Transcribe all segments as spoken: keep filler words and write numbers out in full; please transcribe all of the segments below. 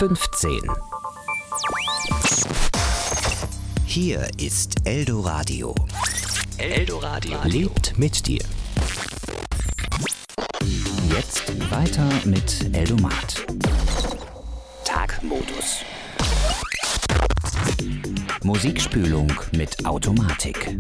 fünfzehn. Hier ist Eldoradio. Eldoradio lebt mit dir. Jetzt weiter mit Eldomat. Tagmodus. Musikspülung mit Automatik.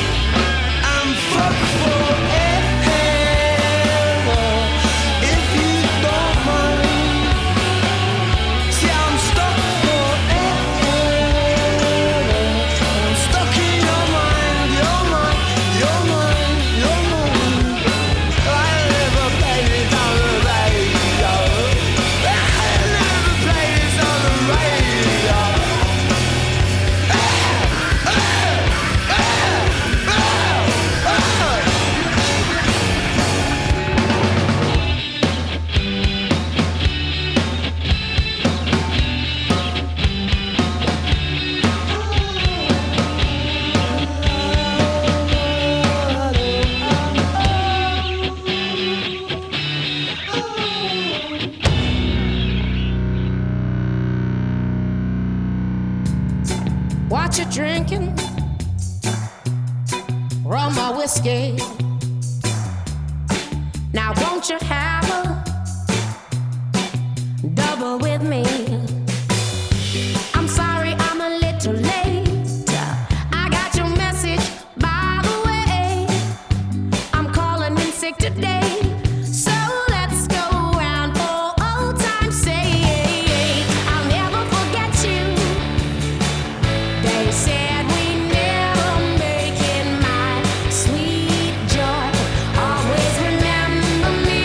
If you drinking rum or whiskey. Now won't you have a double with me? I'm sorry I'm a little late. I got your message, by the way. I'm calling in sick today. So let's go round for old time's sake. I'll never forget you. They said we never make it, my sweet joy. Always remember me.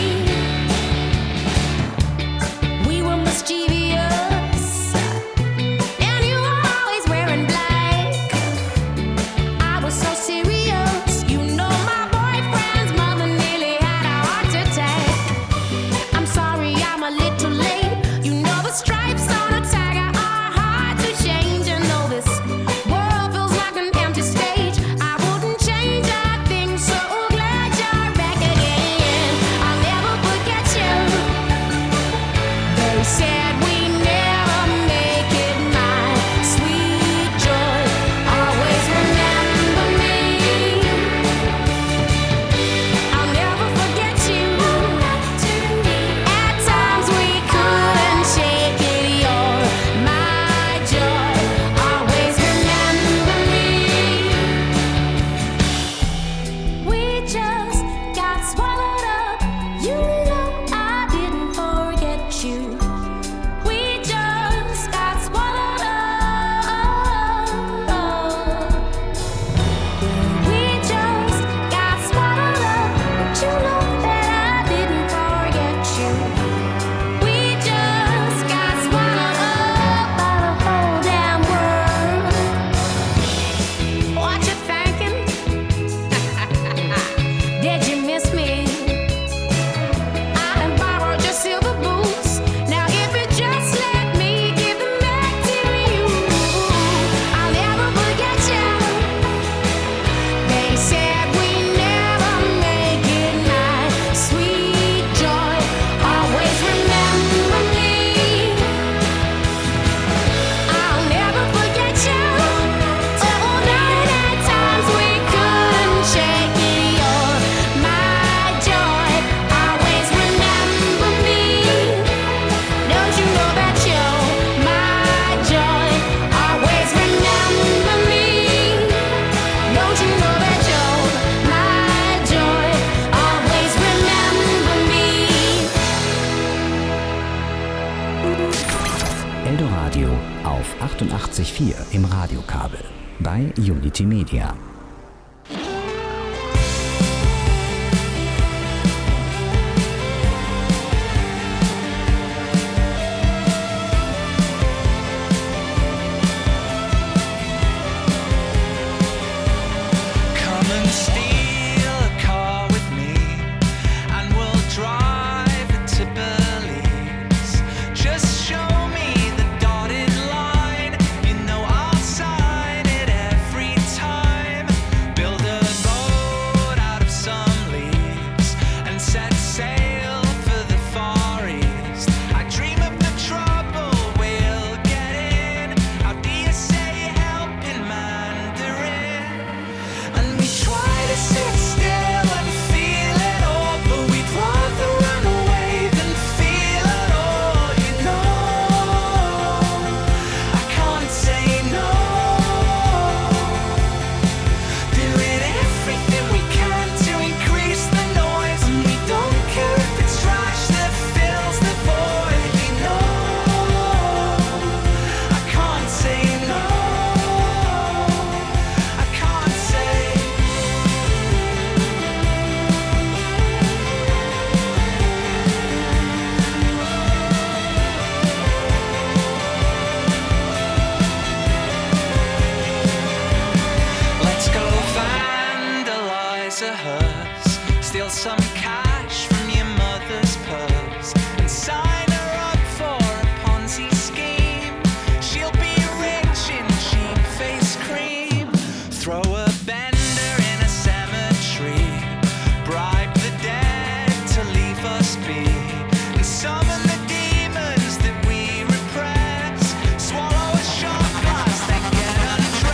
We were mischievous, and you were always wearing black. I was so serious, you know my boyfriend's mother nearly had a heart attack. I'm sorry I'm a little late. You know the stripes on a tiger are hard to change. And though this world feels like an empty stage, I wouldn't change a thing. So glad you're back again. I'll never forget you. They said we never make it, my sweet joy. Always remember me. I'll never forget you. At times we couldn't shake it. You're my joy. Always remember me. We just got swallowed up. You know I didn't forget you. We just got swallowed up. We just got swallowed up. But you know that I didn't forget you. We just got swallowed up by the whole damn world. What you thinking? Did you miss me? I done borrowed your silver boots. Now if you just let me give them back to you, I'll never forget you. They said we never make it, my sweet joy. Always remember me. I'll never forget you. Oh, night at times we couldn't shake it. You're my joy. Always remember me. Don't you know that you're my joy? Always remember me. Don't you know that you're my joy? Always remember me. Eldoradio auf achtundachtzig Komma vier im Radiokabel bei Unity Media. Come and steal a car with me, and we'll drive it to Belize. Just show me the dotted line. You know I'll sign it every time. Build a boat out of some leaves and set sail for the Far East. I dream of the trouble we'll get in. How do you say help in Mandarin? And we try to sit still and feel it all, but we'd rather run away than feel it all, you know. I can't say no. Doing everything we can to increase the noise, and we don't care if it's trash that fills the void, you know. I can't say no. I can't say. Let's go vandalize a hearse, steal some cash from your mother's purse, and sign her up for a Ponzi scheme. She'll be rich in cheap face cream. Throw a bender in a cemetery, bribe the dead to leave us be, and summon the demons that we repress. Swallow a shot glass, then get undressed.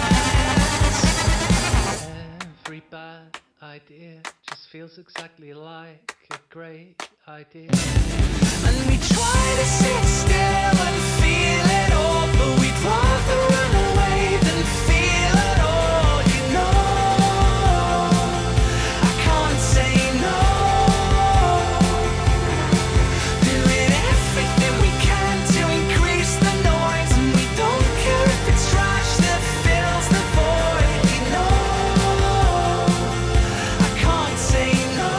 feels exactly like a great idea. And we try to sit still and feel it all, but we'd rather run away than feel it all, you know. I can't say no. Doing everything we can to increase the noise, and we don't care if it's trash that fills the void, you know. I can't say no.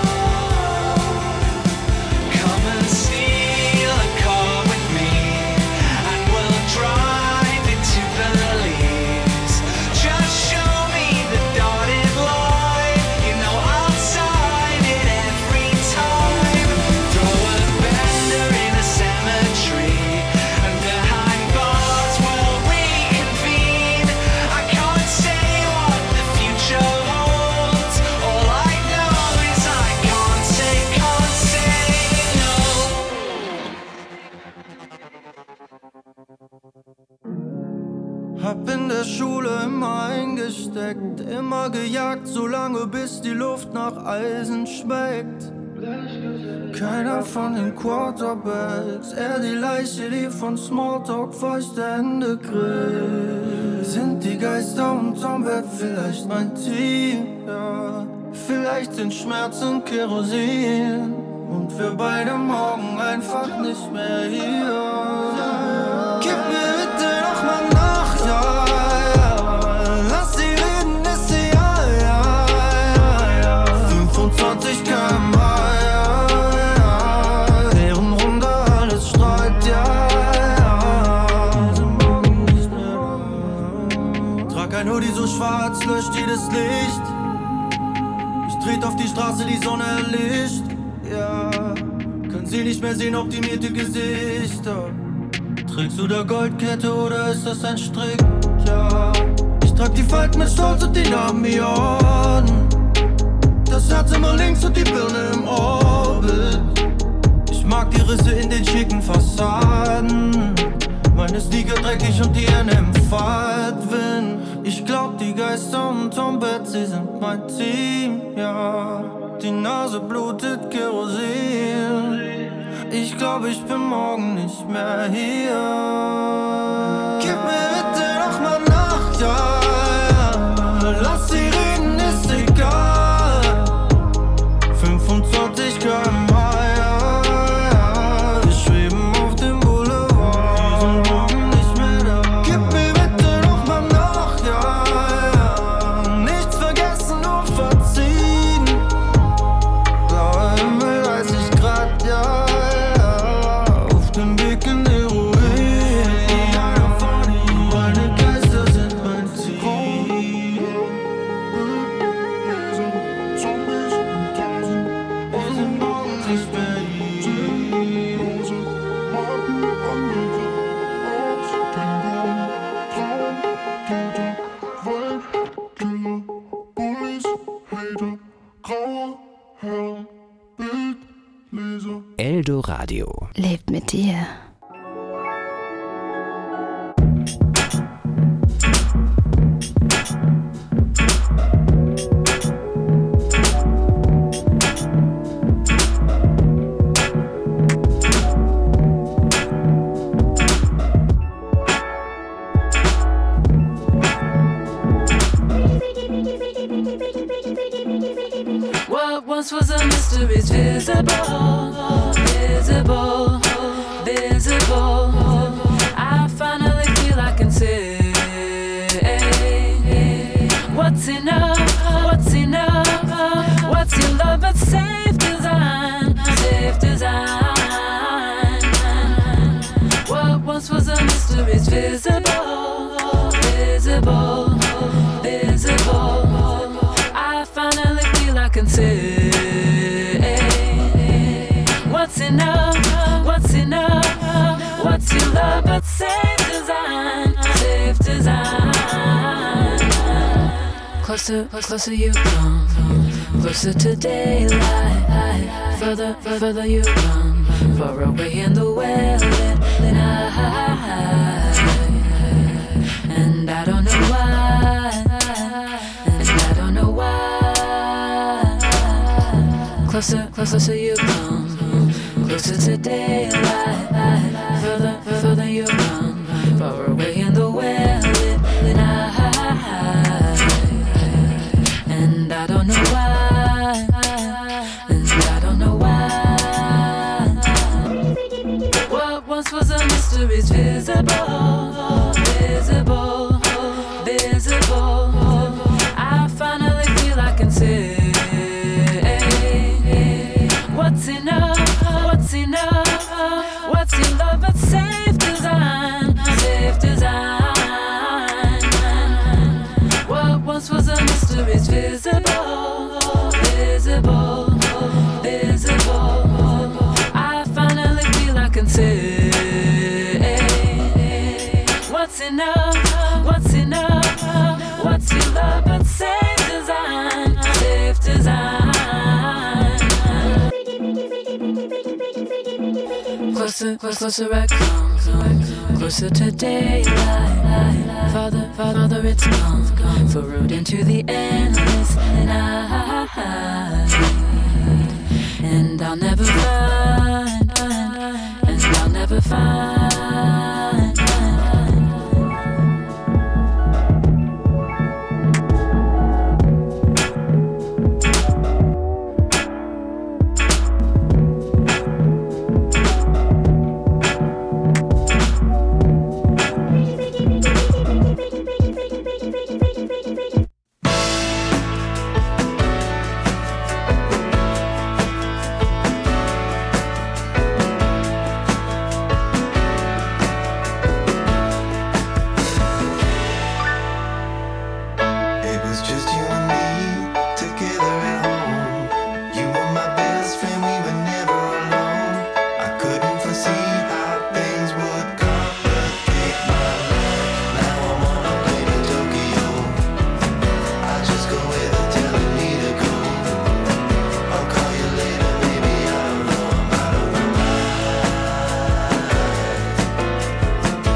Come and steal a car with me, and we'll drive it to Belize. Just show me the dotted line, you know I'll sign it every time. Throw a bender in a cemetery, and behind bars we'll reconvene. I can't say what the future holds. All I know is I can't say, can't say no. Hab in der Schule immer eingesteckt, immer gejagt, solange bis die Luft nach Eisen schmeckt. Keiner von den Quarterbacks, eher die Leiche, die von Smalltalk feuchte Hände kriegt. Sind die Geister unterm Bett vielleicht mein Team? Ja, vielleicht sind Schmerzen Kerosin und wir beide morgen einfach nicht mehr hier. Gib mir bitte noch mal Nacht, ja, ja. Lass sie reden, ist sie, ja, ja, ja, ja. fünfundzwanzig Kilometer pro Stunde, ja, ja. Deren Runde alles strahlt, ja, ja. Wir sind morgen nicht mehr da. Trag ein Hoodie so schwarz, löscht jedes Licht. Ich tret auf die Straße, die Sonne erlischt, ja. Können sie nicht mehr sehen, optimierte Gesichter. Trägst du da Goldkette oder ist das ein Strick? Ja, ich trag die Falten mit Stolz und die Namen Millionen. Das Herz immer links und die Birne im Orbit. Ich mag die Risse in den schicken Fassaden. Meine Sneaker dreckig und die Hände im Fahrtwind. Ich glaub die Geister unterm Bett, sie sind mein Team, ja. Die Nase blutet Kerosin. Ich glaub, ich bin morgen nicht mehr hier. Gib mir bitte noch mal Nacht, ja, ja. Lass sie reden, ist egal. fünfundzwanzig Kilometer pro Stunde, ja, ja. Wir schweben auf dem Boulevard. Wir sind morgen nicht mehr da. Gib mir bitte noch mal Nacht, ja, ja. Nichts vergessen, nur verziehen. Blauer Himmel, dreißig Grad, ja. Eldoradio lebt mit dir. What once was a mystery is visible, visible, visible. I finally feel I can say, what's enough, what's enough, what's your love but safe design, safe design. What once was a mystery is visible, visible, visible. I finally feel I can say, what's enough, what's enough, what's your love but safe design, safe design. Closer, closer you come, closer to daylight. Further, further you come, far away in the well-lit night. And I don't know why, and I don't know why. closer, closer you come, closer to daylight. Further, further you run, far away in the well-lit night. And I don't know why, and I don't know why. What once was a mystery's visible, visible, visible. I finally feel I can say, what's enough, what's enough, what's in love but safe design, safe design. What once was a mystery's visible, visible, visible. I finally feel I can say, what's enough, what's enough, what's in love but safe design, safe design. Closer, closer I come, closer to daylight. Father, Father, it's come, furrowed into the endless night. And I'll never find, and I'll never find.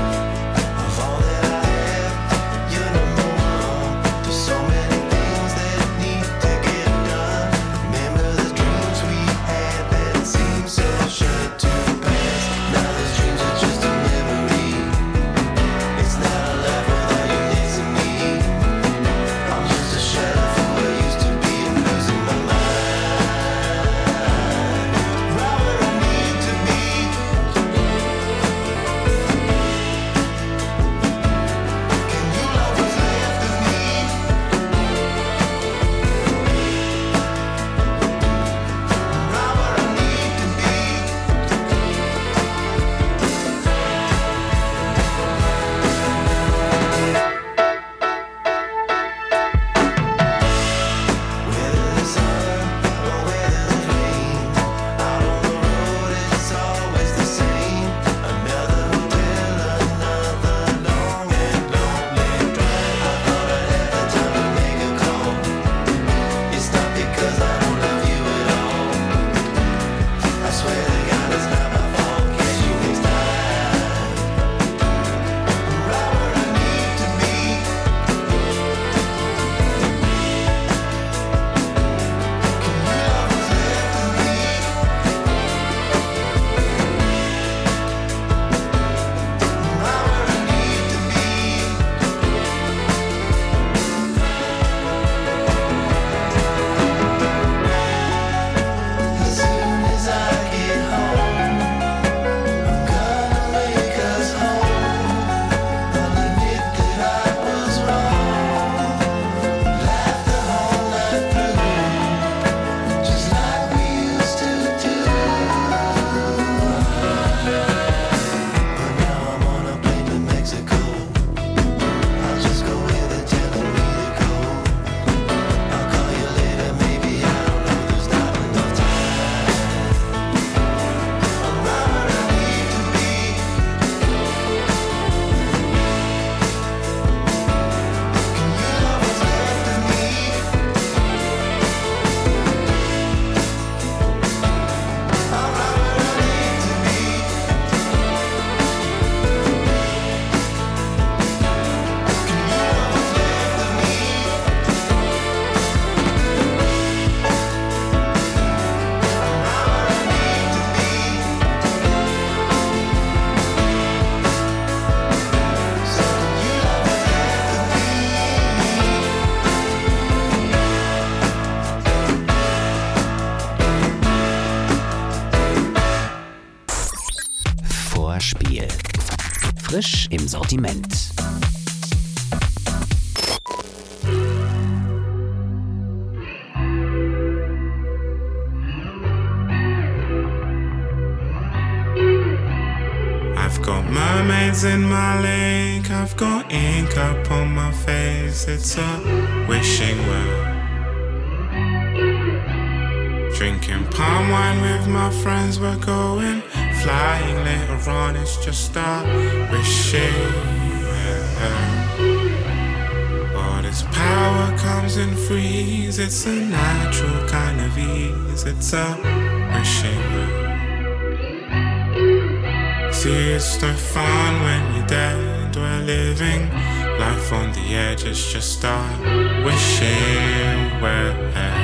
So many things that Frisch im Sortiment. I've got mermaids in my lake, I've got ink up on my face, it's a wishing well. Drinking palm wine with my friends, we're going flying later on, it's just a wishing well. All this power comes in freeze, it's a natural kind of ease, it's a wishing well. See, it's no fun when you're dead, we're living life on the edge, it's just a wishing well.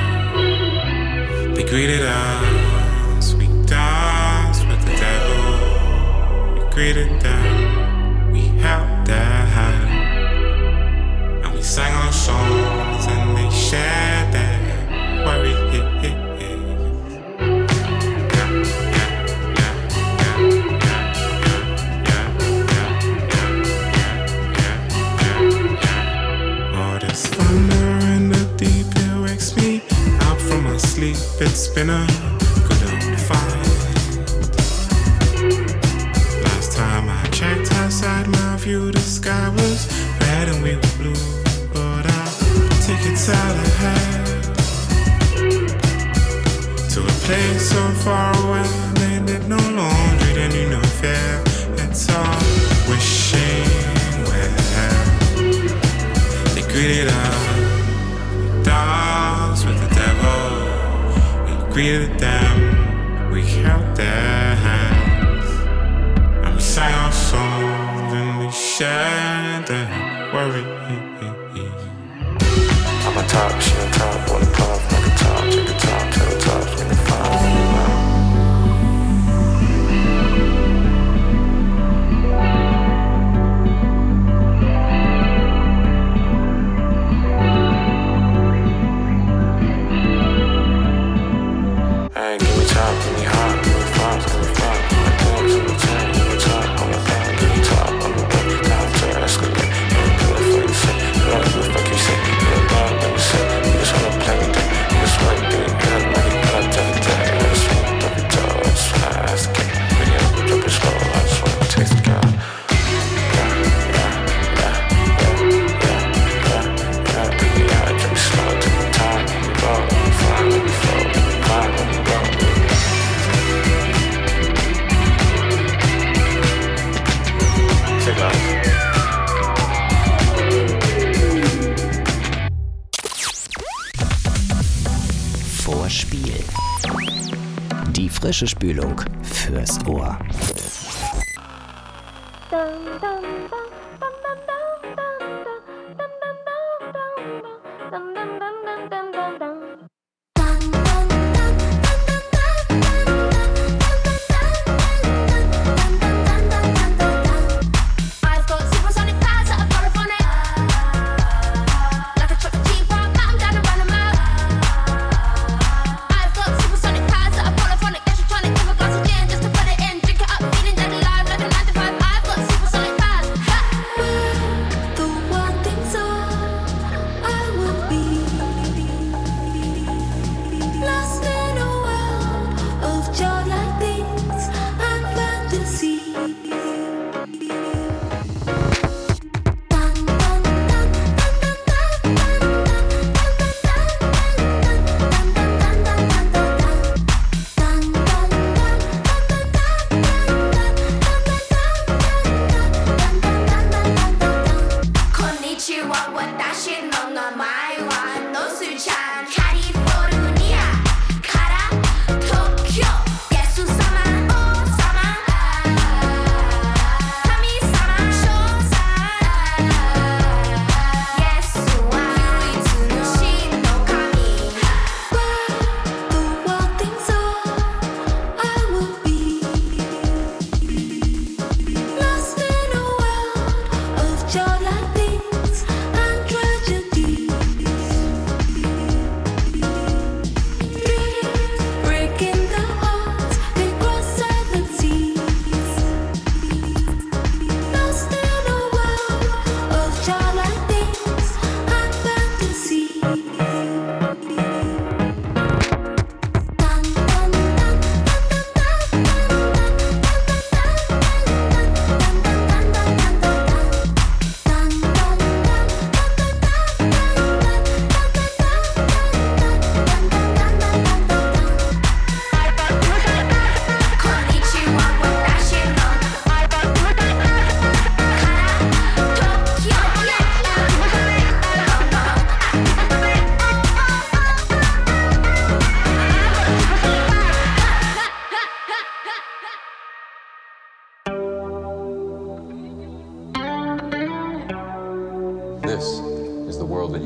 They greeted us, we danced with the devil. We greeted them, we held their hand, and we sang our songs and they shared their worry. It's been a good old fight. Last time I checked outside my view, the sky was red and we were blue. But I'll take it out ahead to a place so far away. They did no laundry, they knew no fear. It's all wishing well. They greeted us, danced with the devil. Greeted them, we held their hands, and we sang our songs and we shared their worry. I'm a top, she on top, on the pop, like a top, take the top, to the top, in the five. Vorspiel. Die frische Spülung fürs Ohr.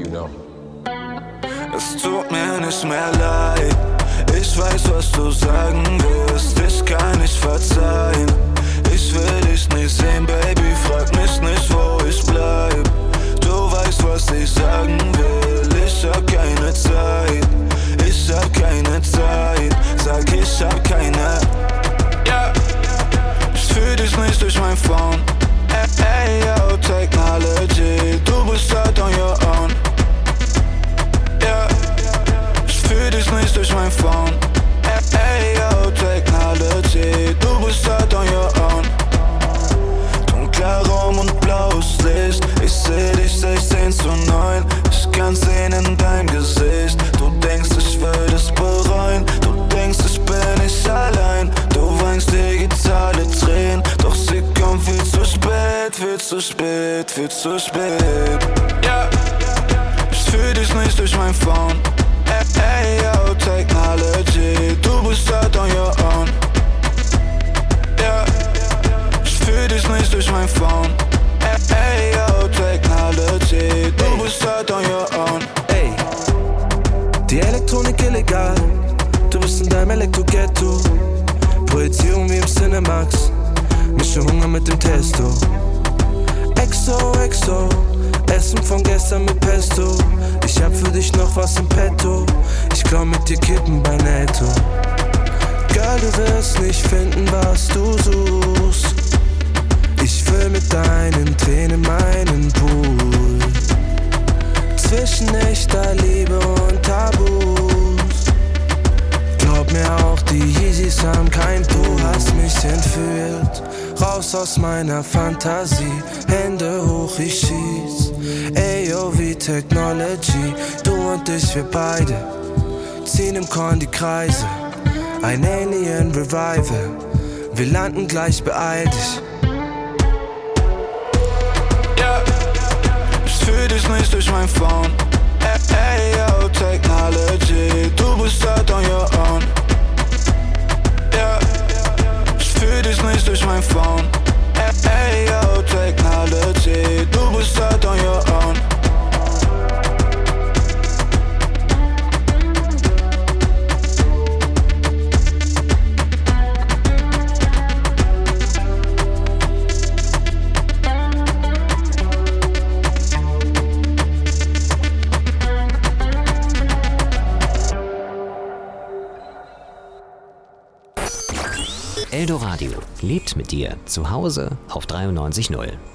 you know. Es tut mir nicht mehr leid. Ich weiß, was du sagen wirst. Ich kann nicht verzeihen. Ich will dich nicht sehen, Baby. Frag mich nicht, wo ich bleib. Du weißt, was ich sagen will. Ich hab keine Zeit. Ich hab keine Zeit. Sag, ich hab keine. Ja, ich fühl dich nicht durch mein Phone. Ey, yo, Technology. Du bist halt on your own. Ja, ich fühl dich nicht durch mein Phone. Ey, yo, Technology. Du bist halt on your own. Dunkler Raum und blaues Licht. Ich seh dich sechzehn zu neun. Ich kann sehen in deinem Gesicht. Du denkst, ich würde es bereuen. Du denkst, ich bin nicht allein. Du weinst digitale Tränen. Doch sie kommen viel zu spät, viel zu spät, viel zu spät. Ja, ich fühl dich nicht durch mein Phone. Ey, yo, Technology. Du bist halt on your own. Ja, ich fühl dich nicht durch mein Phone. Ey, yo, Technology. Du bist halt on your own. Ey, die Elektronik illegal. Du bist in deinem Elektro-Ghetto. Projizierung wie im Cinemax. Mische Hunger mit dem Testo. Exo, Exo. Essen von gestern mit Pesto. Ich hab für dich noch was im Petto. Ich klau mit dir Kippen bei Netto. Girl, du wirst nicht finden, was du suchst. Ich will mit deinen Tränen meinen Pool. Zwischen echter Liebe und Tabus. Glaub mir auch, die Yeezys haben kein Du hast mich entführt. Raus aus meiner Fantasie. Hände hoch, ich schieß. Ayo, wie Technology. Du und ich, wir beide ziehen im Korn die Kreise. Ein Alien Revival. Wir landen gleich, beeil dich. Ja, ich fühl dich nicht durch mein Phone. Ey, yo, Technology. Du bist halt on your own. Ja, ich fühl dich nicht durch mein Phone. Ey, yo, Technology. Du bist halt on your own. Eldoradio lebt mit dir zu Hause auf dreiundneunzig Komma null.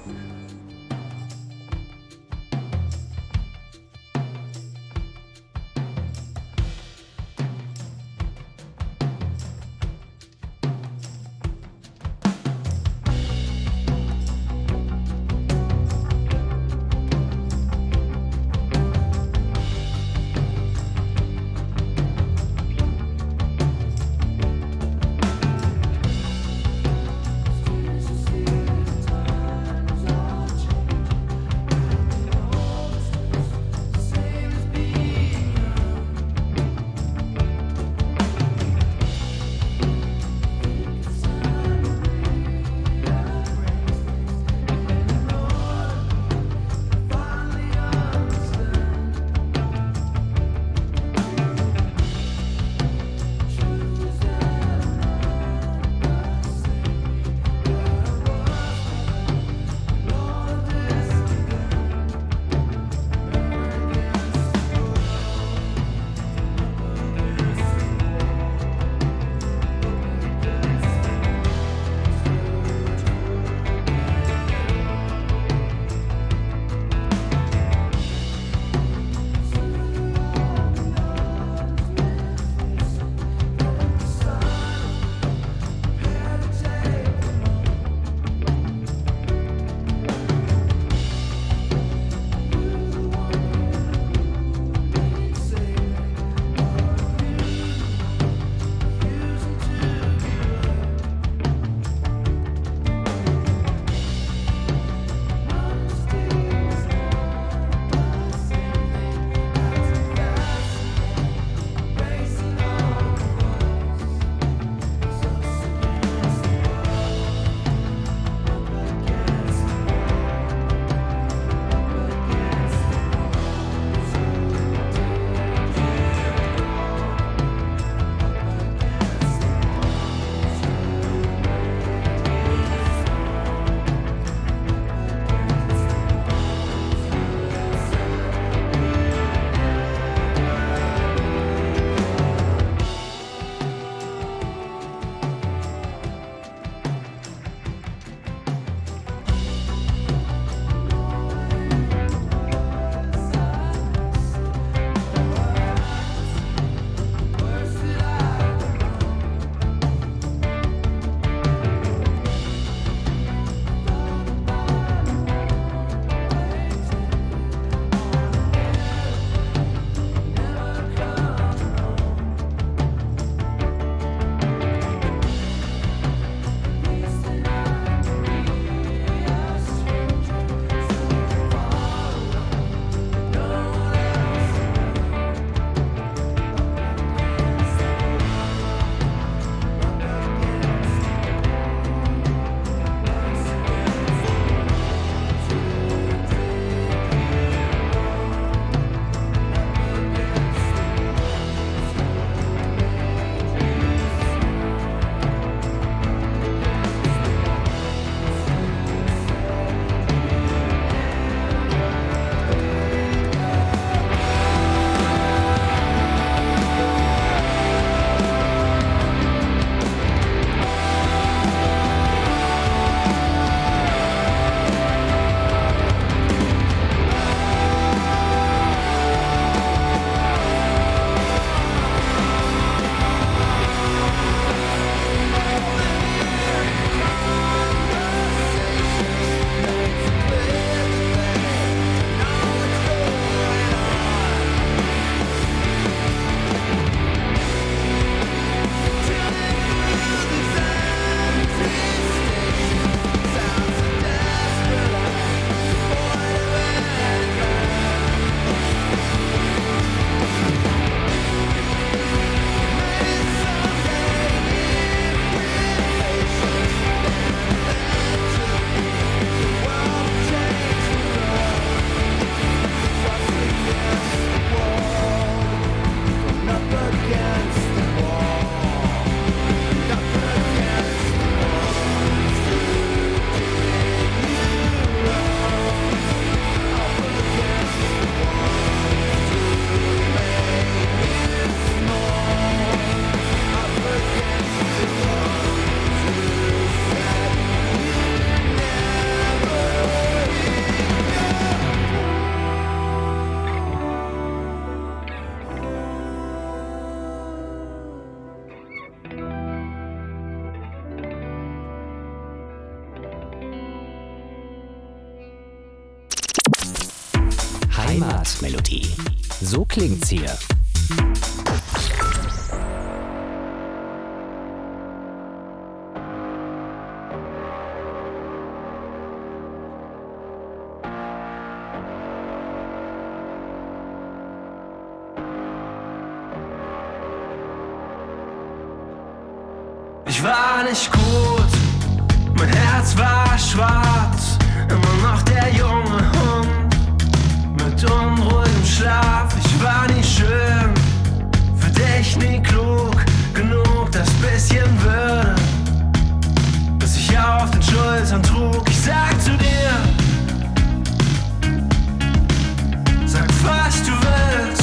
Thank Heimatmelodie. So klingt's hier. Ich war nicht gut, mein Herz war schwarz, immer noch der junge Hund mit unruhigem Schlaf. Ich war nie schön, für dich nie klug genug, das bisschen Würde, das ich auf den Schultern trug. Ich sag zu dir, sag was du willst,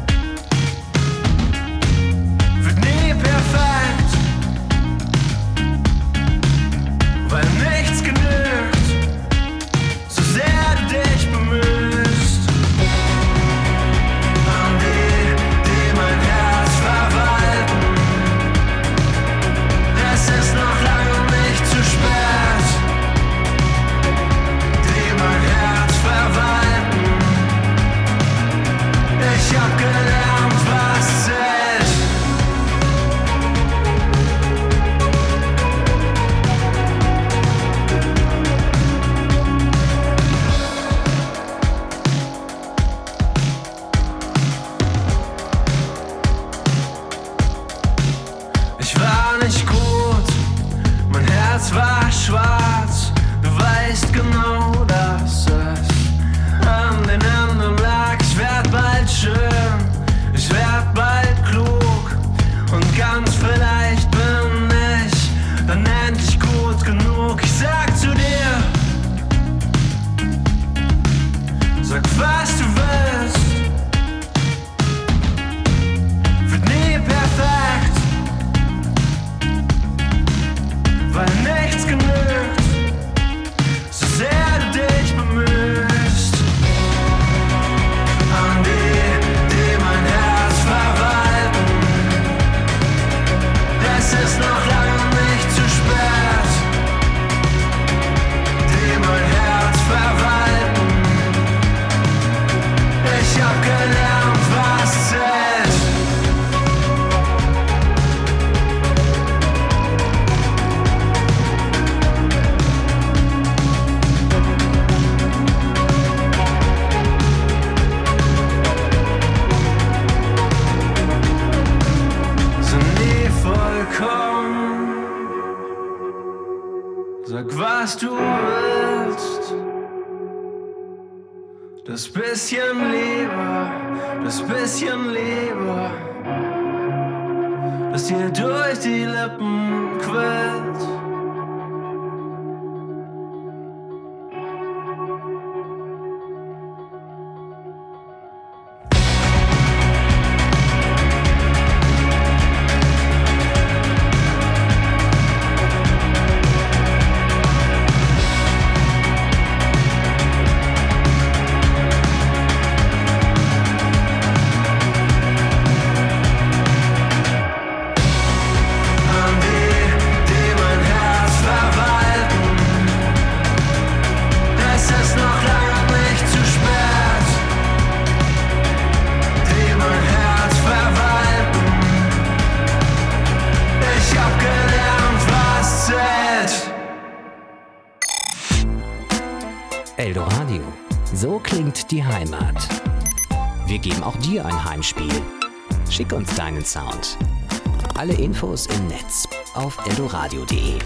wird nie perfekt, weil nichts genügt, so sehr du dich bemühst. An die, die mein Herz verwalten, es ist noch lange nicht zu spät. Die mein Herz verwalten, ich hab gelernt, was zählt. Ich war nicht gut, mein Herz war schwarz. Du weißt genau, dass es an den Enden lag. Ich werd bald schön, ich werd bald klug und ganz vielleicht bin ich dann endlich gut genug. Ich sag zu dir, sag was du willst, wird nie perfekt, weil nichts genügt, so sehr du dich bemühst. An die, die mein Herz verwalten, es ist noch lange nicht zu spät. Die mein Herz verwalten, ich hab gelernt, was zählt. Sind nie vollkommen, sag was du willst. Das bisschen Liebe, das bisschen Liebe, das dir durch die Lippen quillt. An die, die mein Herz verwalten, es ist noch lange nicht zu spät. Die mein Herz verwalten, ich hab gelernt, was zählt. Eldoradio. So klingt die Heimat. Wir geben auch dir ein Heimspiel. Schick uns deinen Sound. Alle Infos im Netz auf eldoradio punkt de.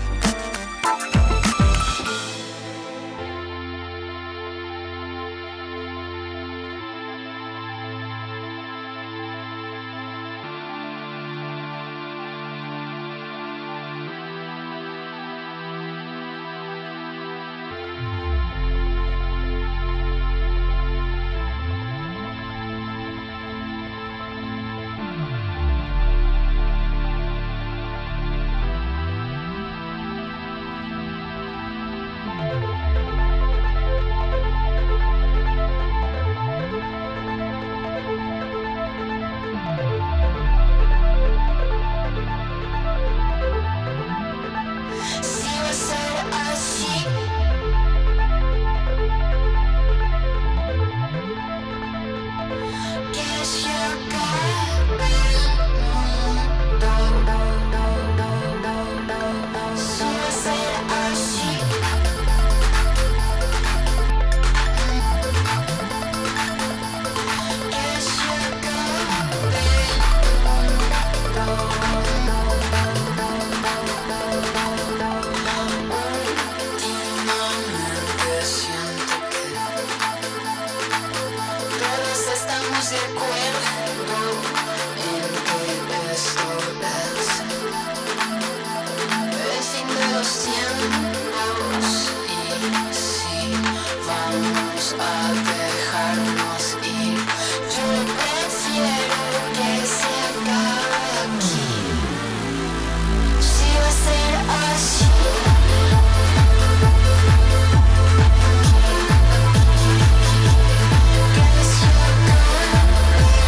Guess you're gone.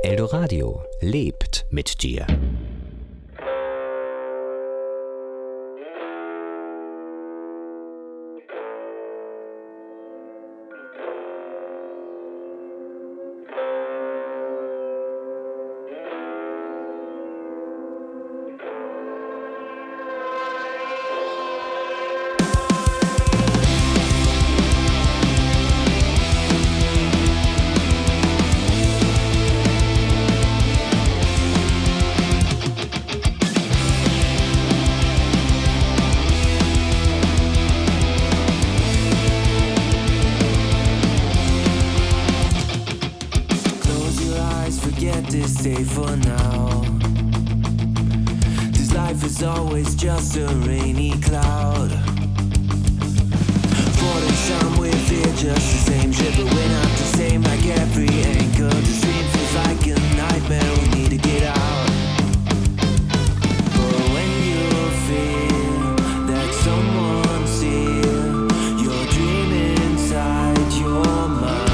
Eldoradio lebt mit dir. Stay for now. This life is always just a rainy cloud. Falling somewhere, fear just the same shit, but we're not the same like every anchor. This dream feels like a nightmare, we need to get out. But when you feel that someone's here, you're dreaming inside your mind.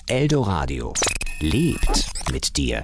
Eldoradio lebt mit dir.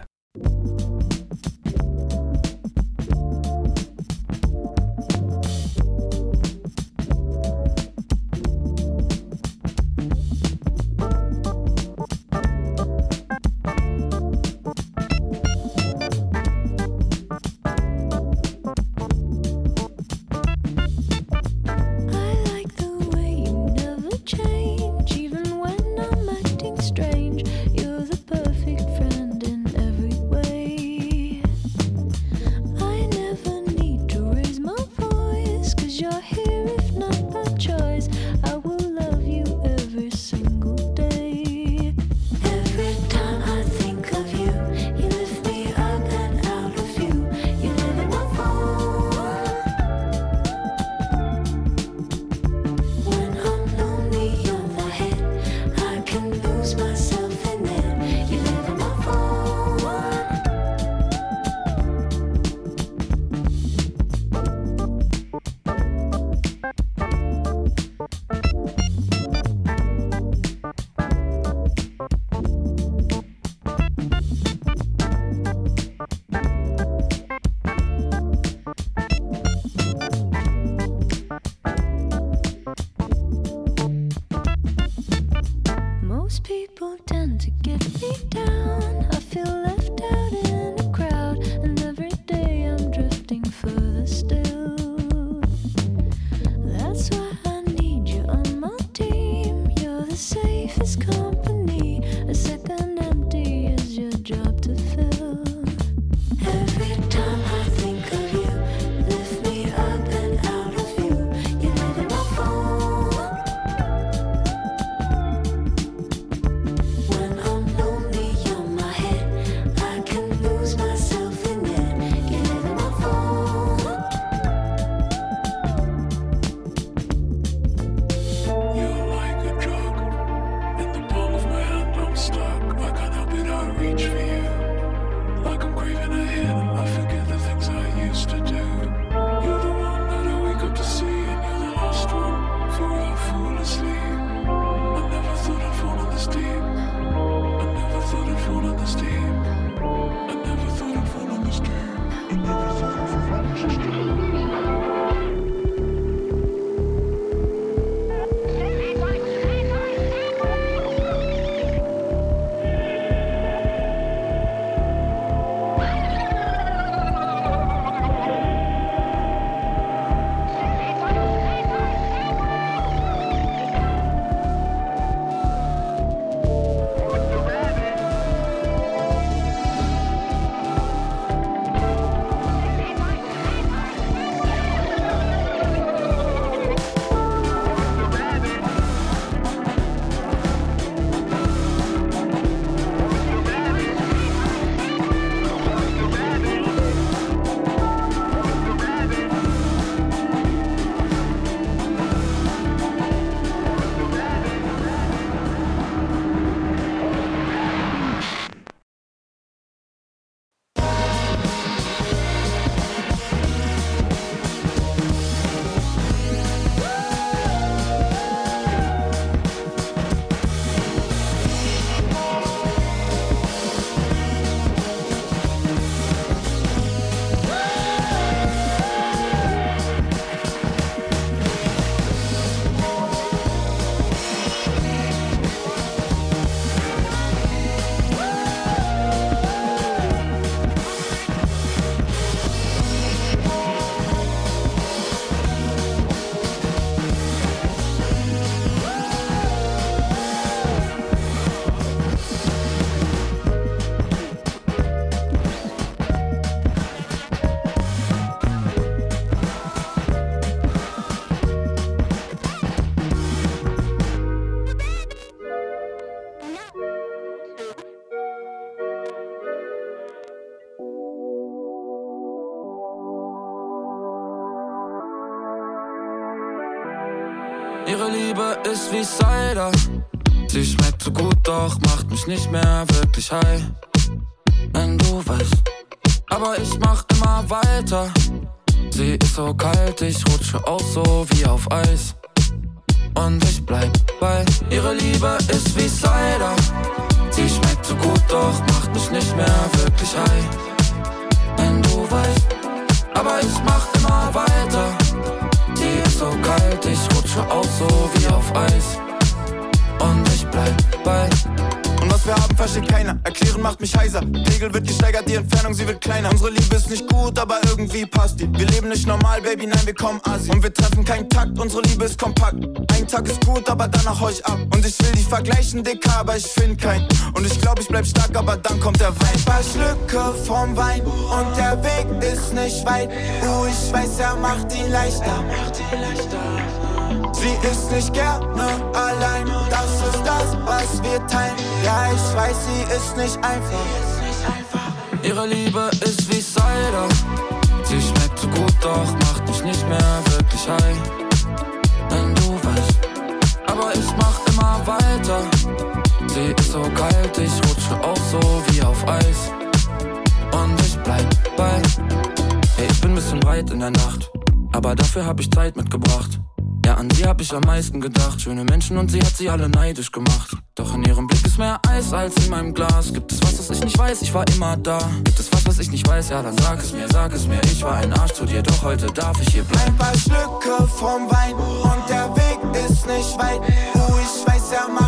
Ihre Liebe ist wie Cider. Sie schmeckt so gut, doch macht mich nicht mehr wirklich high. Wenn du weißt, aber ich mach immer weiter. Sie ist so kalt, ich rutsche auch so wie auf Eis. Und ich bleib bei ihre Liebe ist wie Cider. doch macht mich nicht mehr wirklich high. Wenn du weißt, aber ich mach immer weiter. Die ist so kalt, ich rutsche aus so wie auf Eis. Und ich bleib bei. Und was wir haben, versteht keiner. Erklären macht mich heiser. Pegel wird gesteigert, die Entfernung, sie wird kleiner. Unsere Liebe ist nicht gut, aber irgendwie passt die. Wir leben nicht normal, Baby, nein, wir kommen Asi. Und wir treffen keinen Takt, unsere Liebe ist kompakt. Ein Tag ist gut, aber danach hau ich ab. Und ich will die vergleichen, Dicker, aber ich find keinen. Und ich glaub, ich bleib stark, aber dann kommt der Wein. Ein paar Schlücke vom Wein und der Weg ist nicht weit. Uh, ich weiß, er macht ihn leichter. Sie ist nicht gerne allein, das ist das, was wir teilen. Ja, ich weiß, sie ist nicht einfach. Ihre Liebe ist wie Cider. Sie schmeckt so gut, doch macht mich nicht mehr wirklich high. Wenn du weißt, aber ich mach immer weiter. Sie ist so kalt, ich rutsche auch so wie auf Eis. Und ich bleib bei. Hey, ich bin ein bisschen breit in der Nacht, aber dafür hab ich Zeit mitgebracht. Ja, an sie hab ich am meisten gedacht. Schöne Menschen und sie hat sie alle neidisch gemacht. Doch in ihrem Blick ist mehr Eis als in meinem Glas. Gibt es was, was ich nicht weiß? Ich war immer da. Gibt es was, was ich nicht weiß? Ja, dann sag es mir, sag es mir. Ich war ein Arsch zu dir, doch heute darf ich hier bleiben. Ein paar Schlücke vom Wein und der Weg ist nicht weit. Uh, ich weiß, er macht